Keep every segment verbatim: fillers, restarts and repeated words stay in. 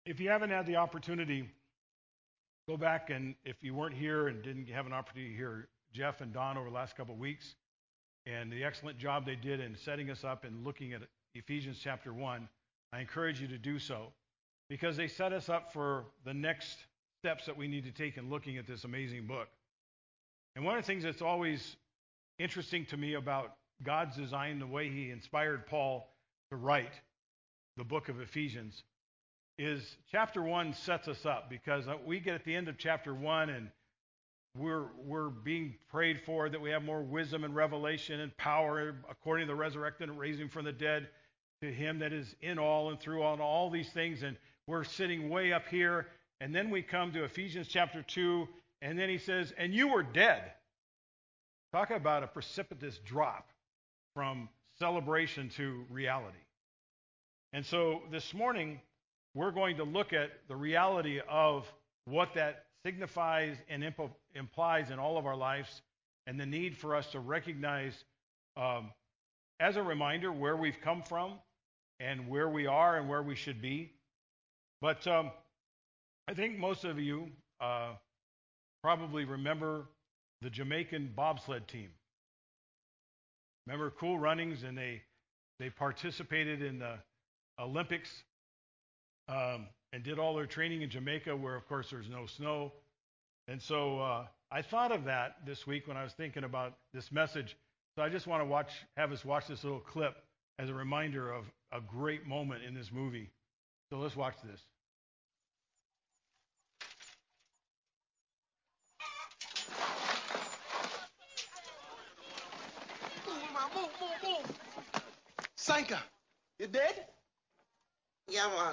If you haven't had the opportunity, go back, and if you weren't here and didn't have an opportunity to hear Jeff and Don over the last couple of weeks and the excellent job they did in setting us up and looking at Ephesians chapter one, I encourage you to do so because they set us up for the next steps that we need to take in looking at this amazing book. And one of the things that's always interesting to me about God's design, the way he inspired Paul to write the book of Ephesians, is chapter one sets us up because we get at the end of chapter one and we're we're being prayed for that we have more wisdom and revelation and power according to the resurrected and raising from the dead to him that is in all and through all and all these things, and we're sitting way up here, and then we come to Ephesians chapter two, and then he says, and you were dead. Talk about a precipitous drop from celebration to reality. And so this morning we're going to look at the reality of what that signifies and imp- implies in all of our lives, and the need for us to recognize, um, as a reminder, where we've come from and where we are and where we should be. But um, I think most of you uh, probably remember the Jamaican bobsled team. Remember Cool Runnings, and they they participated in the Olympics. Um, and did all their training in Jamaica, where, of course, there's no snow. And so uh, I thought of that this week when I was thinking about this message. So I just want to watch, have us watch this little clip as a reminder of a great moment in this movie. So let's watch this. Move, man, move, move, move. Sanka, you dead? Yeah, man.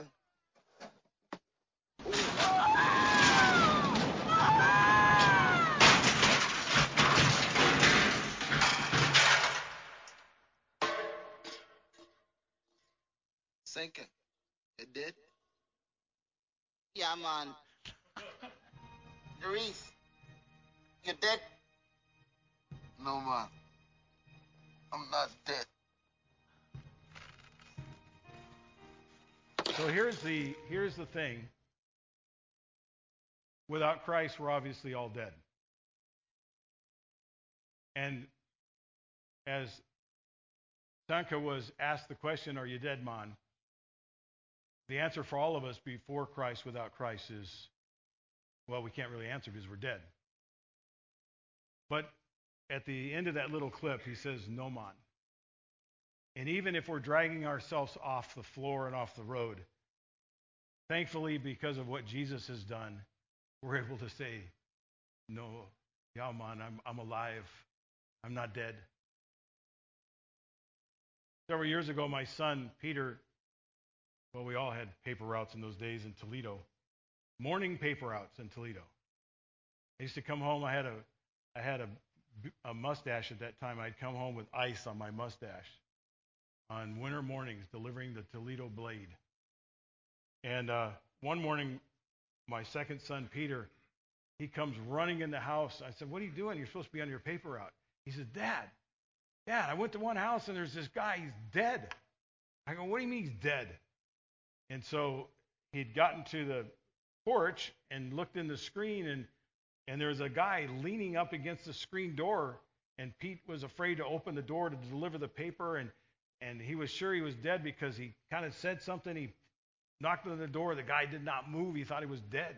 Sanka, you dead? Yeah, man. Reese, you dead? No, man. I'm not dead. So here's the here's the thing. Without Christ, we're obviously all dead. And as Sanka was asked the question, are you dead, man? The answer for all of us before Christ, without Christ, is, well, we can't really answer because we're dead. But at the end of that little clip, he says, no, man. And even if we're dragging ourselves off the floor and off the road, thankfully, because of what Jesus has done, we're able to say, no, yeah, man, I'm, I'm alive. I'm not dead. Several years ago, my son, Peter, well, we all had paper routes in those days in Toledo, morning paper routes in Toledo. I used to come home. I had a, I had a, a mustache at that time. I'd come home with ice on my mustache on winter mornings, delivering the Toledo Blade. And uh, one morning, my second son, Peter, he comes running in the house. I said, what are you doing? You're supposed to be on your paper route. He says, Dad, Dad, I went to one house and there's this guy. He's dead. I go, what do you mean he's dead? And so he'd gotten to the porch and looked in the screen, and, and there was a guy leaning up against the screen door, and Pete was afraid to open the door to deliver the paper, and, and he was sure he was dead because he kind of said something. He knocked on the door. The guy did not move. He thought he was dead.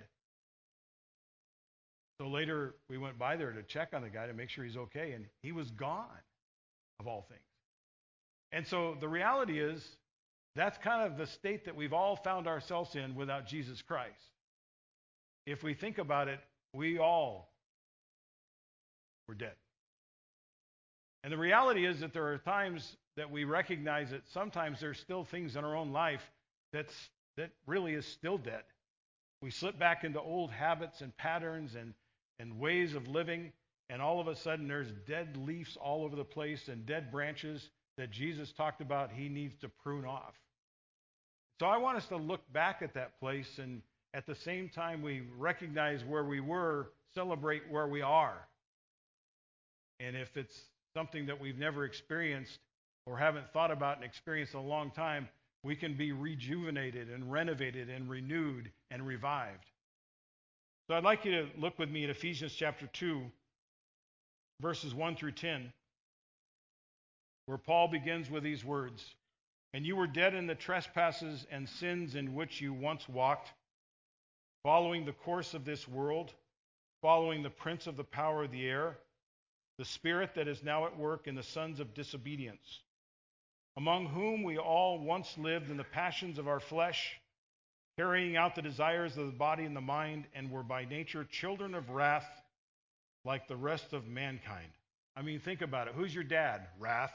So later we went by there to check on the guy to make sure he's okay, and he was gone, of all things. And so the reality is, that's kind of the state that we've all found ourselves in without Jesus Christ. If we think about it, we all were dead. And the reality is that there are times that we recognize that sometimes there's still things in our own life that's, that really is still dead. We slip back into old habits and patterns and, and ways of living, and all of a sudden there's dead leaves all over the place and dead branches that Jesus talked about he needs to prune off. So I want us to look back at that place, and at the same time we recognize where we were, celebrate where we are. And if it's something that we've never experienced or haven't thought about and experienced in a long time, We can be rejuvenated and renovated and renewed and revived. So I'd like you to look with me at Ephesians chapter two, verses one through ten, where Paul begins with these words. And you were dead in the trespasses and sins in which you once walked, following the course of this world, following the prince of the power of the air, the spirit that is now at work in the sons of disobedience, among whom we all once lived in the passions of our flesh, carrying out the desires of the body and the mind, and were by nature children of wrath like the rest of mankind. I mean, think about it. Who's your dad? Wrath.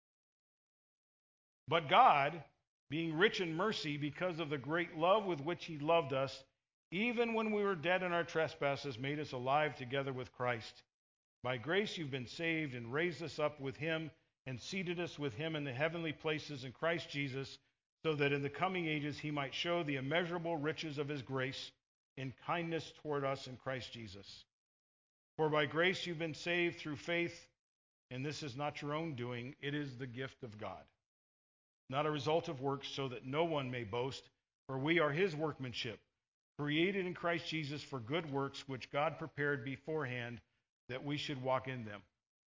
But God, being rich in mercy because of the great love with which he loved us, even when we were dead in our trespasses, made us alive together with Christ. By grace you've been saved, and raised us up with him and seated us with him in the heavenly places in Christ Jesus, so that in the coming ages he might show the immeasurable riches of his grace in kindness toward us in Christ Jesus. For by grace you've been saved through faith, and this is not your own doing, it is the gift of God, not a result of works, so that no one may boast, for we are his workmanship, created in Christ Jesus for good works, which God prepared beforehand that we should walk in them.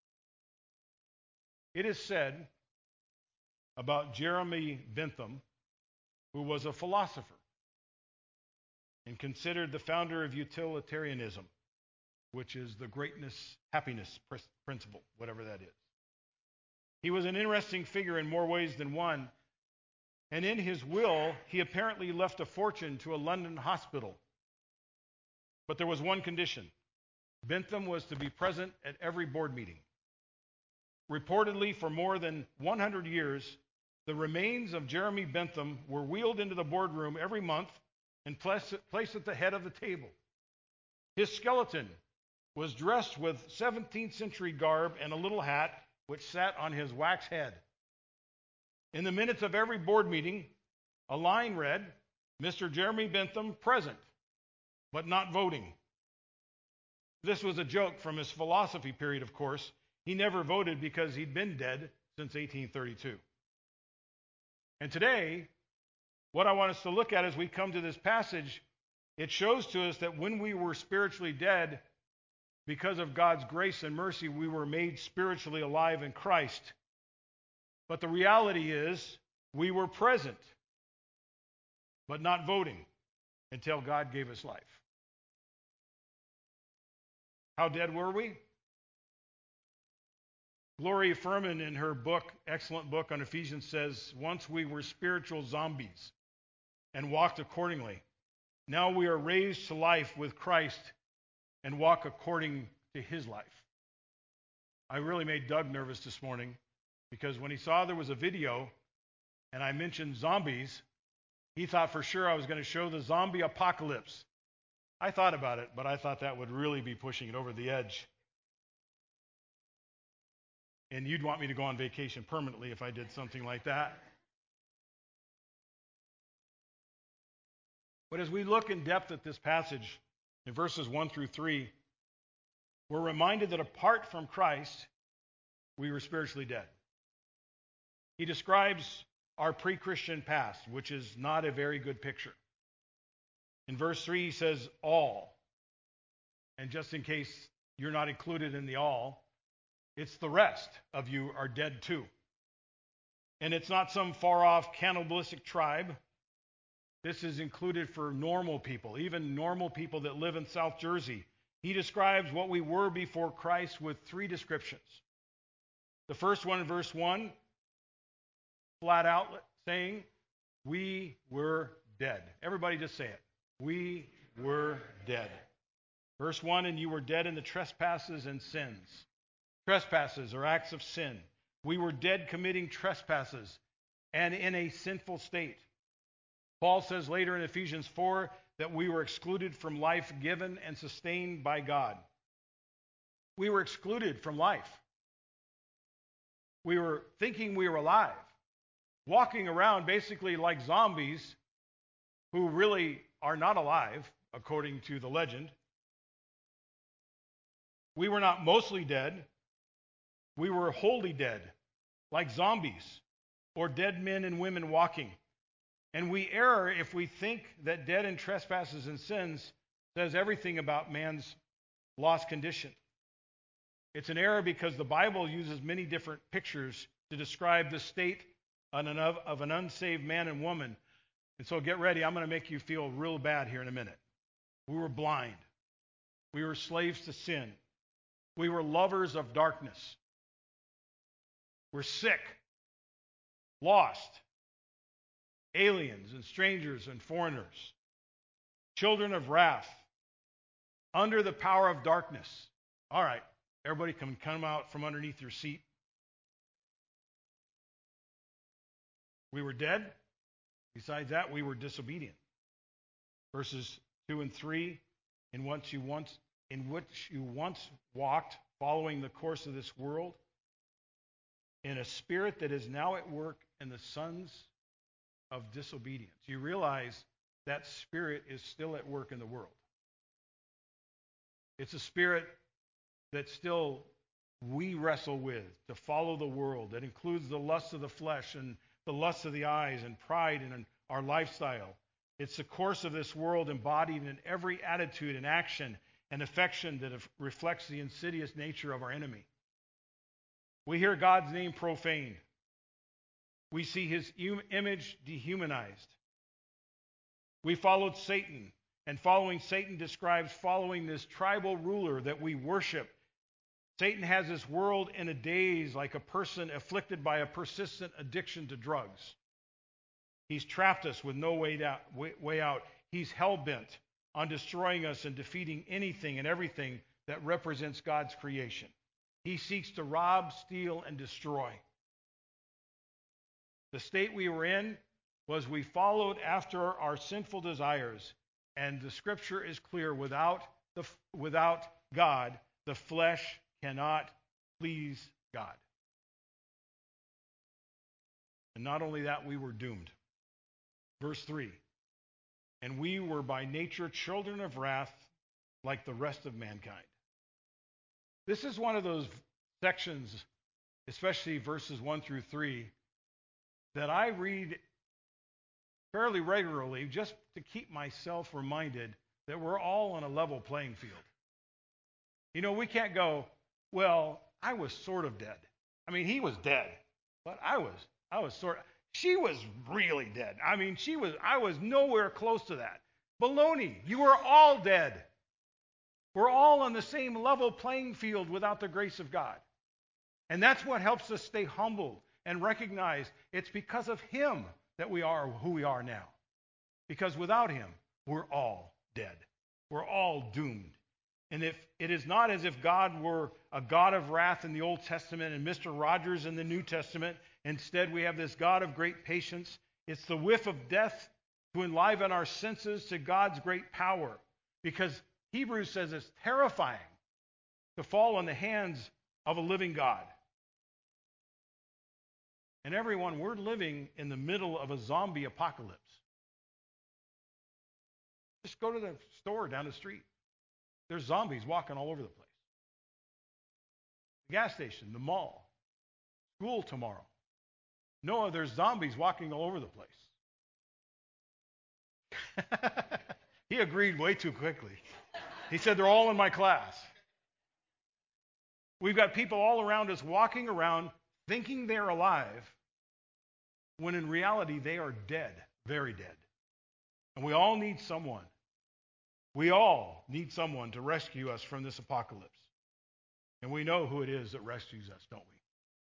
It is said about Jeremy Bentham, who was a philosopher and considered the founder of utilitarianism, which is the greatness, happiness principle, whatever that is. He was an interesting figure in more ways than one, and in his will, he apparently left a fortune to a London hospital. But there was one condition. Bentham was to be present at every board meeting. Reportedly, for more than one hundred years, the remains of Jeremy Bentham were wheeled into the boardroom every month and placed at the head of the table. His skeleton was dressed with seventeenth century garb and a little hat which sat on his wax head. In the minutes of every board meeting, a line read, Mister Jeremy Bentham present, but not voting. This was a joke from his philosophy period, of course. He never voted because he'd been dead since eighteen thirty-two. And today, what I want us to look at as we come to this passage, it shows to us that when we were spiritually dead, because of God's grace and mercy, we were made spiritually alive in Christ. But the reality is, we were present, but not voting until God gave us life. How dead were we? Gloria Furman, in her book, excellent book on Ephesians, says, once we were spiritual zombies and walked accordingly. Now we are raised to life with Christ and walk according to his life. I really made Doug nervous this morning because when he saw there was a video and I mentioned zombies, he thought for sure I was going to show the zombie apocalypse. I thought about it, but I thought that would really be pushing it over the edge. And you'd want me to go on vacation permanently if I did something like that. But as we look in depth at this passage, in verses one through three, we're reminded that apart from Christ, we were spiritually dead. He describes our pre-Christian past, which is not a very good picture. In verse three, he says, all. And just in case you're not included in the all, it's the rest of you are dead too. And it's not some far-off cannibalistic tribe. This is included for normal people, even normal people that live in South Jersey. He describes what we were before Christ with three descriptions. The first one in verse one, flat out saying, we were dead. Everybody just say it. We were dead. Verse one, and you were dead in the trespasses and sins. Trespasses are acts of sin. We were dead committing trespasses and in a sinful state. Paul says later in Ephesians four that we were excluded from life given and sustained by God. We were excluded from life. We were thinking we were alive, walking around basically like zombies who really are not alive, according to the legend. We were not mostly dead. We were wholly dead, like zombies or dead men and women walking. And we err if we think that dead in trespasses and sins says everything about man's lost condition. It's an error because the Bible uses many different pictures to describe the state of an unsaved man and woman. And so get ready, I'm going to make you feel real bad here in a minute. We were blind. We were slaves to sin. We were lovers of darkness. We're sick, lost, aliens and strangers and foreigners, children of wrath, under the power of darkness. All right, everybody can come out from underneath your seat. We were dead. Besides that, we were disobedient. Verses two and three, in which you once, in which you once walked, following the course of this world, in a spirit that is now at work in the sons of disobedience. You realize that spirit is still at work in the world. It's a spirit that still we wrestle with to follow the world. That includes the lusts of the flesh and the lusts of the eyes and pride in our lifestyle. It's the course of this world embodied in every attitude and action and affection that reflects the insidious nature of our enemy. We hear God's name profaned. We see his image dehumanized. We followed Satan, and following Satan describes following this tribal ruler that we worship. Satan has this world in a daze like a person afflicted by a persistent addiction to drugs. He's trapped us with no way out. Way out. He's hell-bent on destroying us and defeating anything and everything that represents God's creation. He seeks to rob, steal, and destroy. The state we were in was we followed after our sinful desires, and the scripture is clear, without the without God, the flesh cannot please God. And not only that, we were doomed. Verse three, and we were by nature children of wrath like the rest of mankind. This is one of those sections, especially verses one through three, that I read fairly regularly just to keep myself reminded that we're all on a level playing field. You know, we can't go, well, I was sort of dead. I mean, he was dead, but I was, I was sort of, she was really dead. I mean, she was, I was nowhere close to that. Baloney, you were all dead. We're all on the same level playing field without the grace of God. And that's what helps us stay humbled and recognize it's because of him that we are who we are now. Because without him, we're all dead. We're all doomed. And if it is not as if God were a God of wrath in the Old Testament and Mister Rogers in the New Testament, instead we have this God of great patience. It's the whiff of death to enliven our senses to God's great power. Because Hebrews says it's terrifying to fall in the hands of a living God. And everyone, we're living in the middle of a zombie apocalypse. Just go to the store down the street. There's zombies walking all over the place. The gas station, the mall, school tomorrow. Noah, there's zombies walking all over the place. He agreed way too quickly. He said they're all in my class. We've got people all around us walking around thinking they're alive, when in reality they are dead, very dead. And we all need someone. We all need someone to rescue us from this apocalypse. And we know who it is that rescues us, don't we?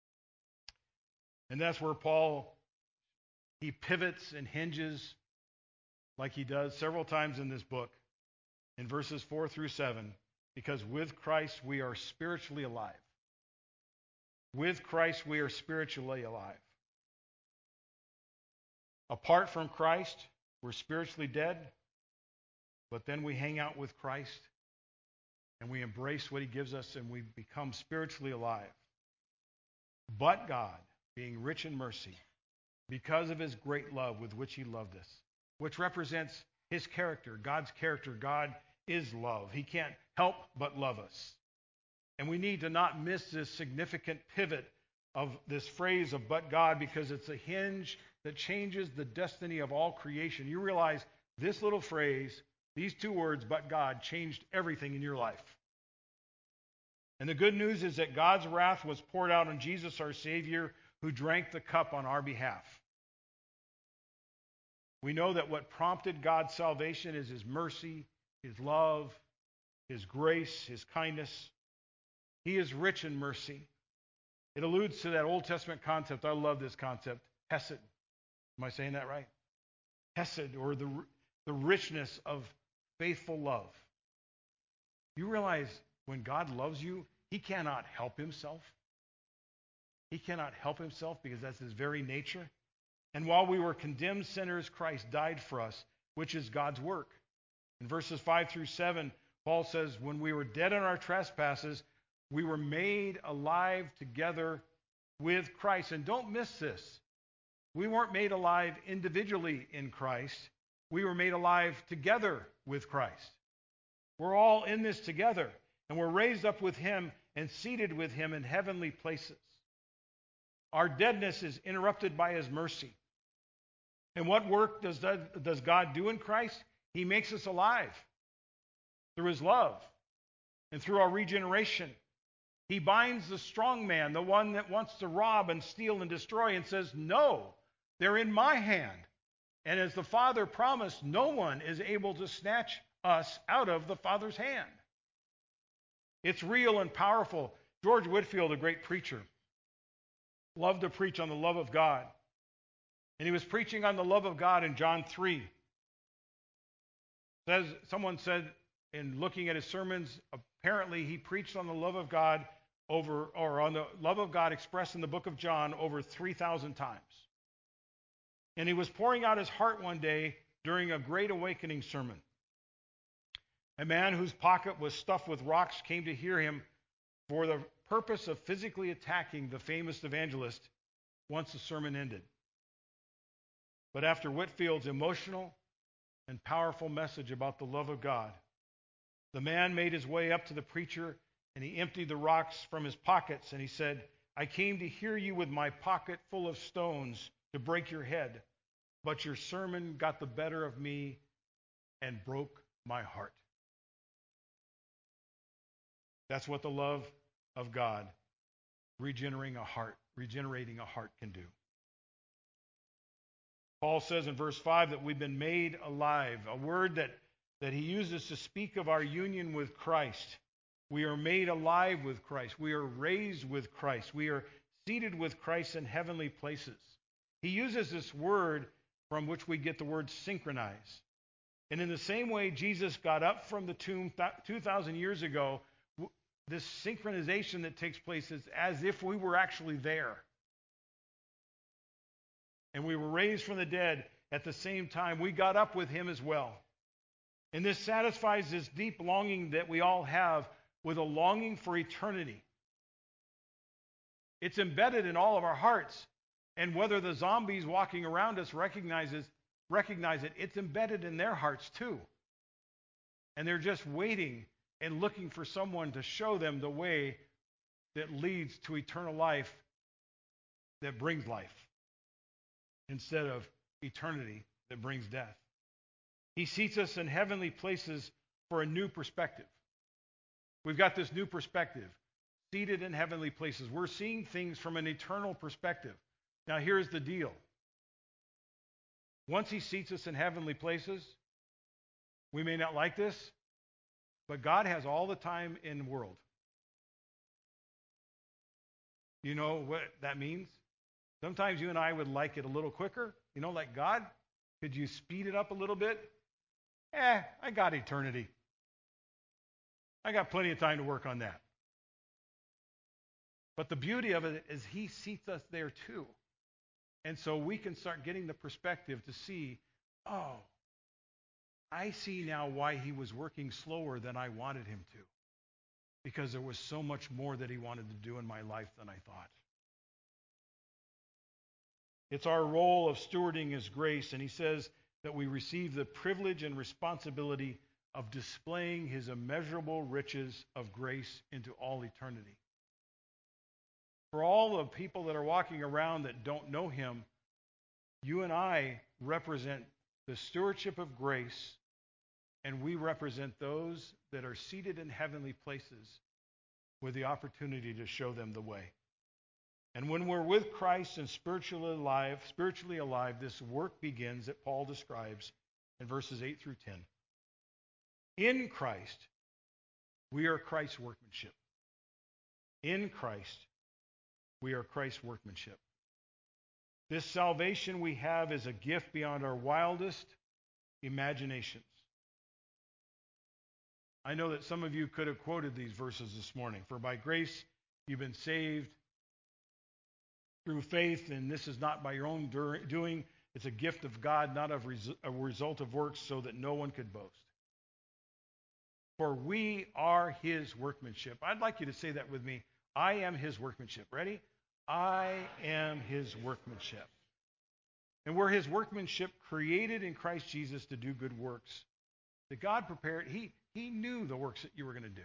And that's where Paul, he pivots and hinges like he does several times in this book, in verses four through seven, because with Christ we are spiritually alive. With Christ we are spiritually alive. Apart from Christ, we're spiritually dead, but then we hang out with Christ and we embrace what he gives us and we become spiritually alive. But God, being rich in mercy, because of his great love with which he loved us, which represents his character, God's character. God is love. He can't help but love us. And we need to not miss this significant pivot of this phrase of but God, because it's a hinge that changes the destiny of all creation. You realize this little phrase, these two words, but God, changed everything in your life. And the good news is that God's wrath was poured out on Jesus, our Savior, who drank the cup on our behalf. We know that what prompted God's salvation is His mercy, His love, His grace, His kindness. He is rich in mercy. It alludes to that Old Testament concept. I love this concept, Hesed. Am I saying that right? Hesed, or the, the richness of faithful love. You realize when God loves you, He cannot help Himself. He cannot help Himself because that's His very nature. And while we were condemned sinners, Christ died for us, which is God's work. In verses five through seven, Paul says, when we were dead in our trespasses, we were made alive together with Christ. And don't miss this. We weren't made alive individually in Christ. We were made alive together with Christ. We're all in this together. And we're raised up with Him and seated with Him in heavenly places. Our deadness is interrupted by His mercy. And what work does, does God do in Christ? He makes us alive through His love and through our regeneration. He binds the strong man, the one that wants to rob and steal and destroy, and says, no, they're in my hand. And as the Father promised, no one is able to snatch us out of the Father's hand. It's real and powerful. George Whitefield, a great preacher, loved to preach on the love of God. And he was preaching on the love of God in John three. Says, someone said, in looking at his sermons, apparently he preached on the love of God over, or on the love of God expressed in the book of John over three thousand times. And he was pouring out his heart one day during a great awakening sermon. A man whose pocket was stuffed with rocks came to hear him for the purpose of physically attacking the famous evangelist once the sermon ended. But after Whitefield's emotional and powerful message about the love of God, the man made his way up to the preacher and he emptied the rocks from his pockets and he said, I came to hear you with my pocket full of stones to break your head, but your sermon got the better of me and broke my heart. That's what the love of God, regenerating a heart, regenerating a heart can do. Paul says in verse five that we've been made alive, a word that, that he uses to speak of our union with Christ. We are made alive with Christ. We are raised with Christ. We are seated with Christ in heavenly places. He uses this word from which we get the word synchronize. And in the same way Jesus got up from the tomb two thousand years ago, this synchronization that takes place is as if we were actually there. And we were raised from the dead at the same time. We got up with Him as well. And this satisfies this deep longing that we all have with a longing for eternity. It's embedded in all of our hearts. And whether the zombies walking around us recognizes, recognize it, it's embedded in their hearts too. And they're just waiting and looking for someone to show them the way that leads to eternal life, that brings life, instead of eternity that brings death. He seats us in heavenly places for a new perspective. We've got this new perspective, seated in heavenly places. We're seeing things from an eternal perspective. Now here's the deal. Once He seats us in heavenly places, we may not like this, but God has all the time in the world. You know what that means? Sometimes you and I would like it a little quicker. You know, like, God, could you speed it up a little bit? Eh, I got eternity. I got plenty of time to work on that. But the beauty of it is He seats us there too. And so we can start getting the perspective to see, oh, I see now why He was working slower than I wanted Him to. Because there was so much more that He wanted to do in my life than I thought. It's our role of stewarding His grace, and He says that we receive the privilege and responsibility of displaying His immeasurable riches of grace into all eternity. For all the people that are walking around that don't know Him, You and I represent the stewardship of grace, and we represent those that are seated in heavenly places with the opportunity to show them the way. And when we're with Christ and spiritually alive, spiritually alive, this work begins that Paul describes in verses eight through ten. In Christ, we are Christ's workmanship. In Christ, we are Christ's workmanship. This salvation we have is a gift beyond our wildest imaginations. I know that some of you could have quoted these verses this morning. For by grace you've been saved through faith, and this is not by your own doing. It's a gift of God, not a result of works, so that no one could boast. For we are his workmanship. I'd like you to say that with me. I am his workmanship. Ready? I am his workmanship. And we're his workmanship, created in Christ Jesus to do good works. That God prepared, he, he knew the works that you were going to do.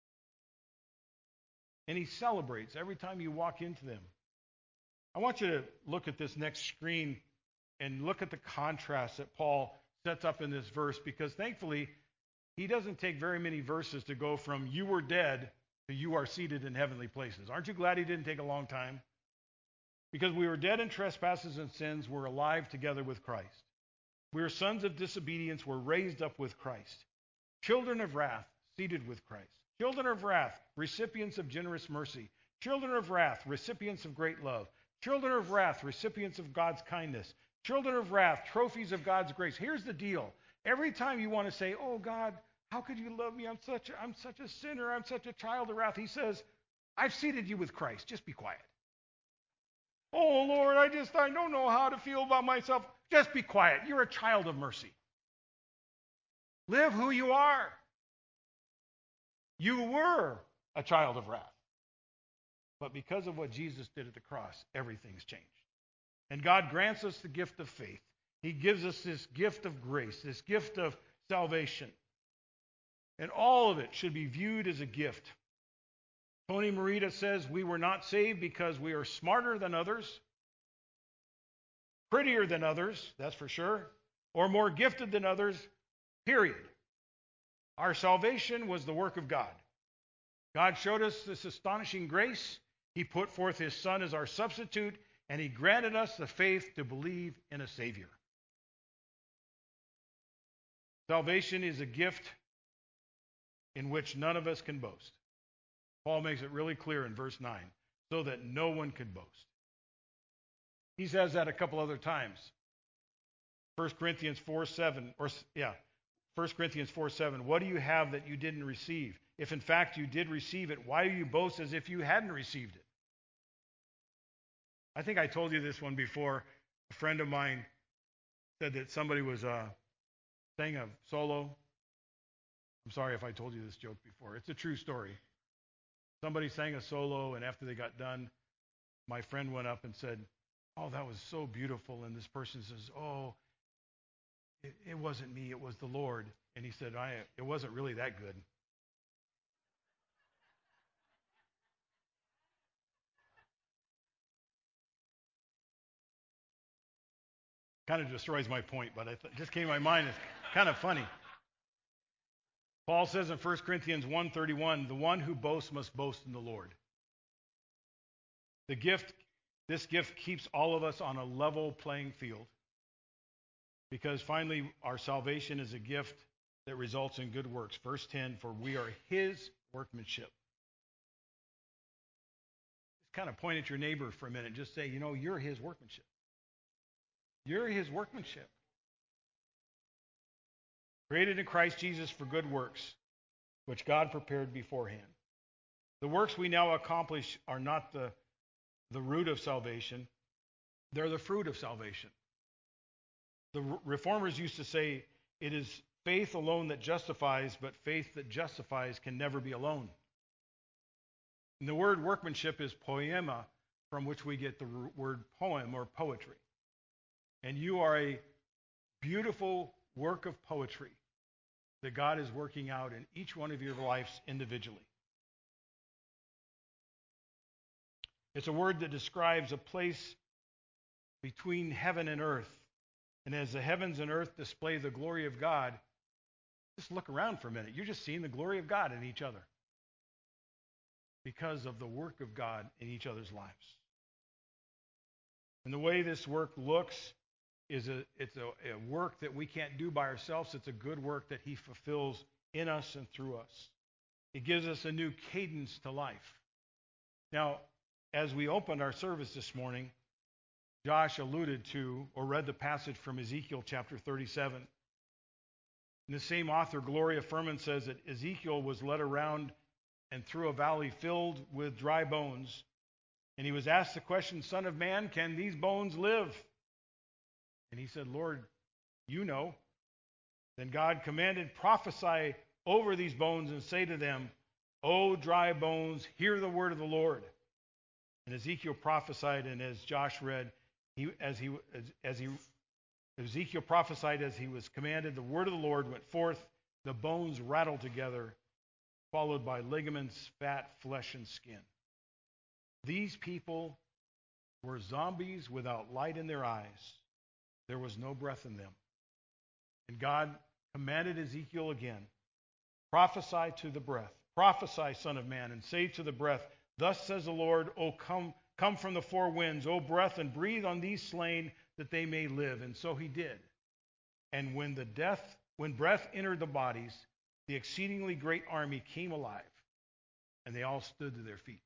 And he celebrates every time you walk into them. I want you to look at this next screen and look at the contrast that Paul sets up in this verse, because thankfully, he doesn't take very many verses to go from you were dead to you are seated in heavenly places. Aren't you glad he didn't take a long time? Because we were dead in trespasses and sins, we're alive together with Christ. We are sons of disobedience, we're raised up with Christ. Children of wrath, seated with Christ. Children of wrath, recipients of generous mercy. Children of wrath, recipients of great love. Children of wrath, recipients of God's kindness. Children of wrath, trophies of God's grace. Here's the deal. Every time you want to say, oh God, how could you love me? I'm such a, I'm such a sinner. I'm such a child of wrath. He says, I've seated you with Christ. Just be quiet. Oh Lord, I just, I don't know how to feel about myself. Just be quiet. You're a child of mercy. Live who you are. You were a child of wrath. But because of what Jesus did at the cross, everything's changed. And God grants us the gift of faith. He gives us this gift of grace, this gift of salvation. And all of it should be viewed as a gift. Tony Merida says we were not saved because we are smarter than others, prettier than others, that's for sure, or more gifted than others, period. Our salvation was the work of God. God showed us this astonishing grace. He put forth his Son as our substitute, and he granted us the faith to believe in a Savior. Salvation is a gift in which none of us can boast. Paul makes it really clear in verse nine, so that no one could boast. He says that a couple other times. First Corinthians four seven, or yeah, First Corinthians four seven, what do you have that you didn't receive? If in fact you did receive it, why do you boast as if you hadn't received it? I think I told you this one before. A friend of mine said that somebody was uh, sang a solo. I'm sorry if I told you this joke before. It's a true story. Somebody sang a solo, and after they got done, my friend went up and said, oh, that was so beautiful. And this person says, oh, it, it wasn't me, it was the Lord. And he said, I, it wasn't really that good. Kind of destroys my point, but it just came to my mind. It's kind of funny. Paul says in First Corinthians one thirty-one, the one who boasts must boast in the Lord. The gift, this gift keeps all of us on a level playing field, because finally our salvation is a gift that results in good works. Verse ten, for we are his workmanship. Just kind of point at your neighbor for a minute. Just say, you know, you're his workmanship. You're his workmanship. Created in Christ Jesus for good works, which God prepared beforehand. The works we now accomplish are not the, the root of salvation. They're the fruit of salvation. The reformers used to say, it is faith alone that justifies, but faith that justifies can never be alone. And the word workmanship is poema, from which we get the word poem or poetry. And you are a beautiful work of poetry that God is working out in each one of your lives individually. It's a word that describes a place between heaven and earth. And as the heavens and earth display the glory of God, just look around for a minute. You're just seeing the glory of God in each other because of the work of God in each other's lives. And the way this work looks is a, it's a, a work that we can't do by ourselves. It's a good work that he fulfills in us and through us. It gives us a new cadence to life. Now, as we opened our service this morning, Josh alluded to or read the passage from Ezekiel chapter thirty-seven. And the same author, Gloria Furman, says that Ezekiel was led around and through a valley filled with dry bones. And he was asked the question, Son of man, can these bones live? And he said, Lord, you know. Then God commanded, prophesy over these bones and say to them, O dry bones, hear the word of the Lord. And Ezekiel prophesied, and as Josh read, he, as he as, as he Ezekiel prophesied as he was commanded, the word of the Lord went forth, the bones rattled together, followed by ligaments, fat, flesh, and skin. These people were zombies without light in their eyes. There was no breath in them. And God commanded Ezekiel again, prophesy to the breath, prophesy, Son of man, and say to the breath, thus says the Lord, O come, come from the four winds, O breath, and breathe on these slain that they may live. And so he did. And when the death, when breath entered the bodies, the exceedingly great army came alive, and they all stood to their feet.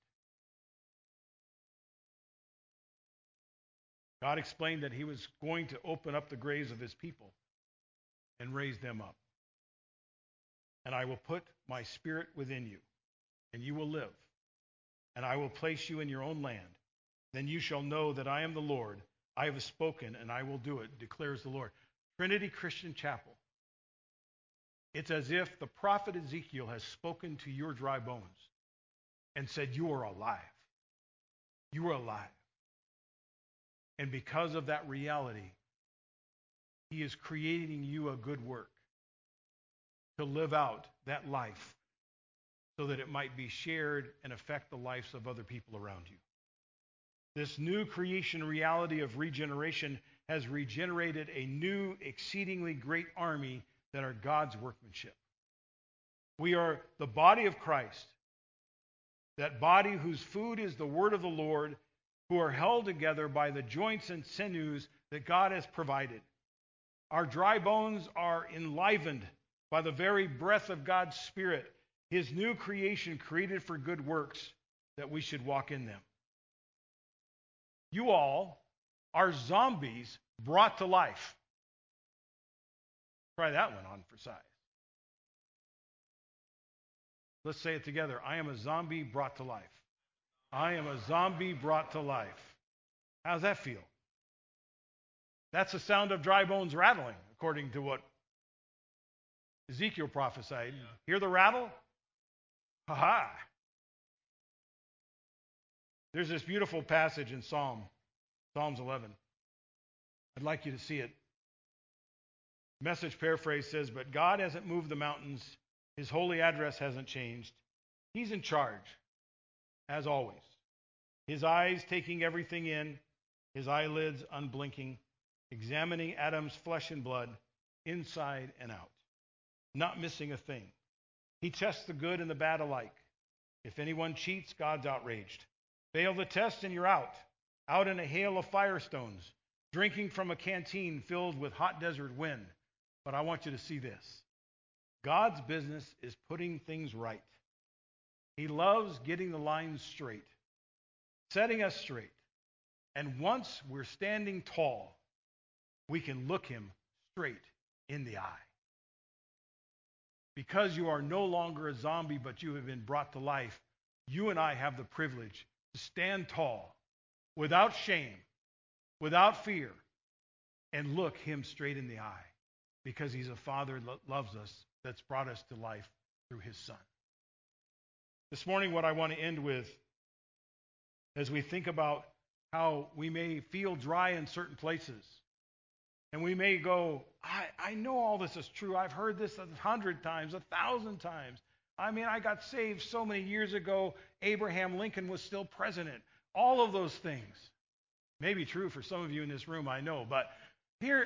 God explained that he was going to open up the graves of his people and raise them up. And I will put my spirit within you, and you will live. And I will place you in your own land. Then you shall know that I am the Lord. I have spoken, and I will do it, declares the Lord. Trinity Christian Chapel. It's as if the prophet Ezekiel has spoken to your dry bones and said, you are alive. You are alive. And because of that reality, he is creating you a good work to live out that life so that it might be shared and affect the lives of other people around you. This new creation reality of regeneration has regenerated a new, exceedingly great army that are God's workmanship. We are the body of Christ, that body whose food is the word of the Lord, who are held together by the joints and sinews that God has provided. Our dry bones are enlivened by the very breath of God's Spirit, his new creation created for good works, that we should walk in them. You all are zombies brought to life. Try that one on for size. Let's say it together. I am a zombie brought to life. I am a zombie brought to life. How's that feel? That's the sound of dry bones rattling, according to what Ezekiel prophesied. Yeah. Hear the rattle? Ha ha. There's this beautiful passage in Psalm, Psalms eleven. I'd like you to see it. Message paraphrase says, but God hasn't moved the mountains. His holy address hasn't changed. He's in charge, as always. His eyes taking everything in, his eyelids unblinking, examining Adam's flesh and blood, inside and out, not missing a thing. He tests the good and the bad alike. If anyone cheats, God's outraged. Fail the test and you're out, out in a hail of firestones, drinking from a canteen filled with hot desert wind. But I want you to see this. God's business is putting things right. He loves getting the lines straight, setting us straight. And once we're standing tall, we can look him straight in the eye. Because you are no longer a zombie, but you have been brought to life, you and I have the privilege to stand tall, without shame, without fear, and look him straight in the eye. Because he's a father that loves us, that's brought us to life through his son. This morning, what I want to end with, as we think about how we may feel dry in certain places, and we may go, I, I know all this is true. I've heard this a hundred times, a thousand times. I mean, I got saved so many years ago. Abraham Lincoln was still president. All of those things. Maybe true for some of you in this room, I know, but here,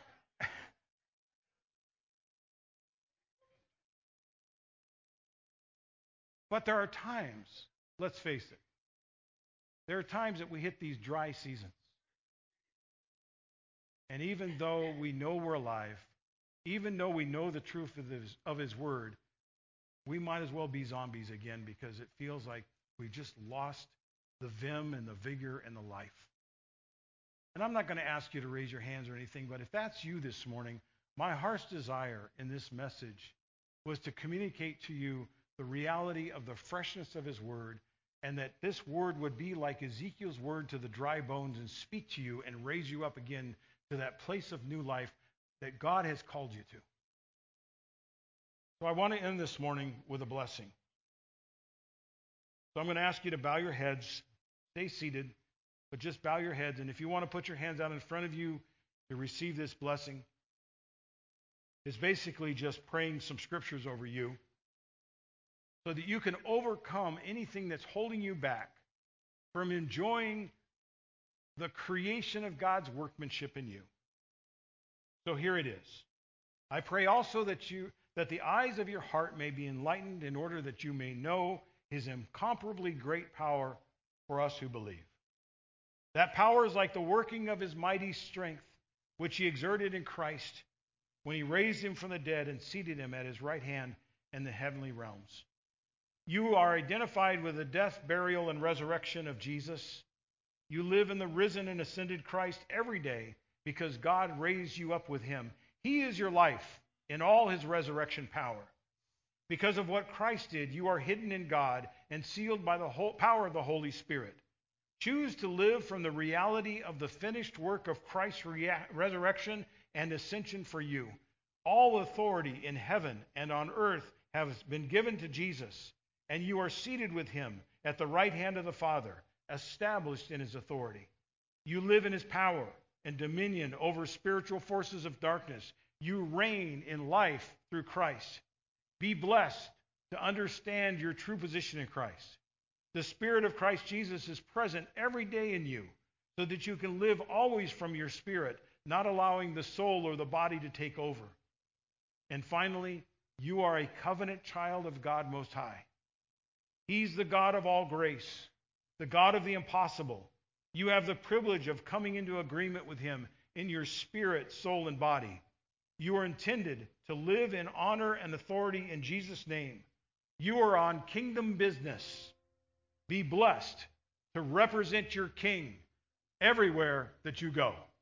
but there are times, let's face it, there are times that we hit these dry seasons. And even though we know we're alive, even though we know the truth of his, of his word, we might as well be zombies again because it feels like we just lost the vim and the vigor and the life. And I'm not going to ask you to raise your hands or anything, but if that's you this morning, my heart's desire in this message was to communicate to you the reality of the freshness of his word, and that this word would be like Ezekiel's word to the dry bones and speak to you and raise you up again to that place of new life that God has called you to. So I want to end this morning with a blessing. So I'm going to ask you to bow your heads, stay seated, but just bow your heads. And if you want to put your hands out in front of you to receive this blessing, it's basically just praying some scriptures over you so that you can overcome anything that's holding you back from enjoying the creation of God's workmanship in you. So here it is. I pray also that you that the eyes of your heart may be enlightened in order that you may know his incomparably great power for us who believe. That power is like the working of his mighty strength, which he exerted in Christ when he raised him from the dead and seated him at his right hand in the heavenly realms. You are identified with the death, burial, and resurrection of Jesus. You live in the risen and ascended Christ every day because God raised you up with him. He is your life in all his resurrection power. Because of what Christ did, you are hidden in God and sealed by the whole power of the Holy Spirit. Choose to live from the reality of the finished work of Christ's rea- resurrection and ascension for you. All authority in heaven and on earth has been given to Jesus, and you are seated with him at the right hand of the Father, established in his authority. You live in his power and dominion over spiritual forces of darkness. You reign in life through Christ. Be blessed to understand your true position in Christ. The Spirit of Christ Jesus is present every day in you so that you can live always from your spirit, not allowing the soul or the body to take over. And finally, you are a covenant child of God Most High. He's the God of all grace, the God of the impossible. You have the privilege of coming into agreement with him in your spirit, soul, and body. You are intended to live in honor and authority in Jesus' name. You are on kingdom business. Be blessed to represent your King everywhere that you go.